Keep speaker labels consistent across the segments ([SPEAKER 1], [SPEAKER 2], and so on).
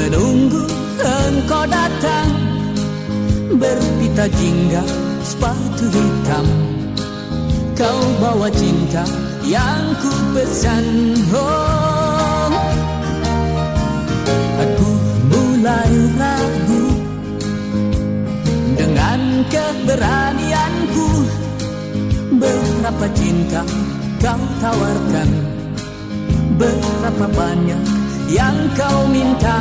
[SPEAKER 1] menunggu engkau datang, berpita jingga sepatu hitam. Kau bawa cinta yang ku pesan. Oh, aku mulai ragu dengan keberanianku. Berapa cinta kau tawarkan, berapa banyak yang kau minta.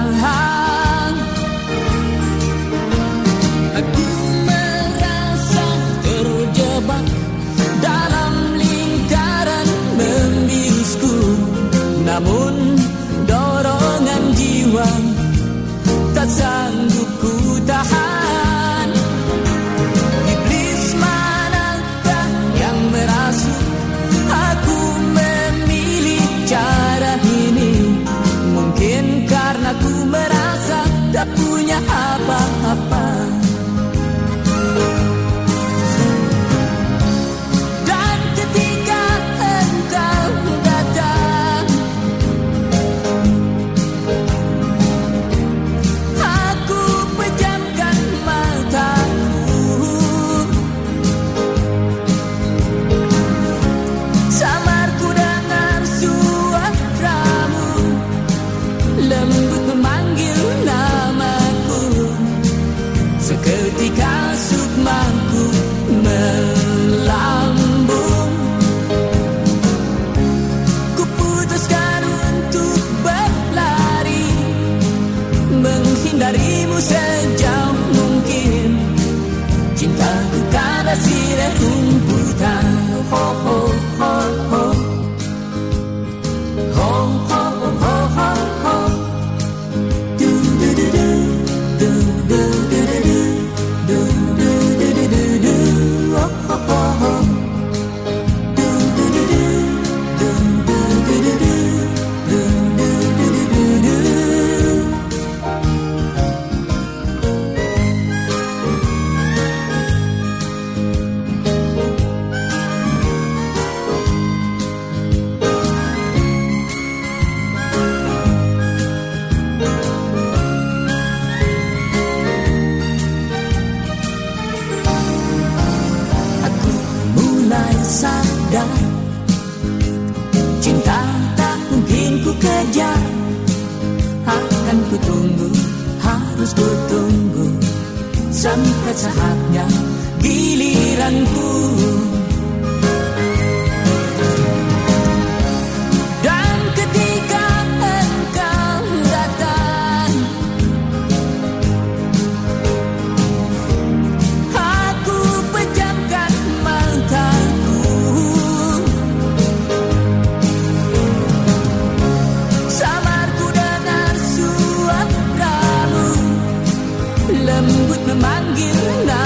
[SPEAKER 1] Aku merasa terjebak dalam lingkaran membiusku, namun dorongan jiwa tak sanggup ku tahan. Iblis manakah yang merasuk aku memilih cara ini? Mungkin karena ku merasa tak punya apa-apa. Dan ketika engkau datang, aku pejamkan mataku. Samar ku dengar suaramu, lembut memanggil namaku. Seketika sukmaku melambung. Ku putuskan untuk berlari, menghindarimu sejauh mungkin. Cintaku kada sirih rumputan. Ho ho ho ho, ho ho ho ho ho. Du du du du, du du du du du, du du du du du du. Ho ho ho ho. Du du du du, du du du du du, du du du du du du. Aku mulai sadar, cinta tak mungkin ku kejar. Akan ku tunggu, harus ku tunggu, sampai saatnya giliranku. Dan ketika engkau datang, aku pejamkan mataku. Samar ku dengar suaramu, lembut memanggil namaku.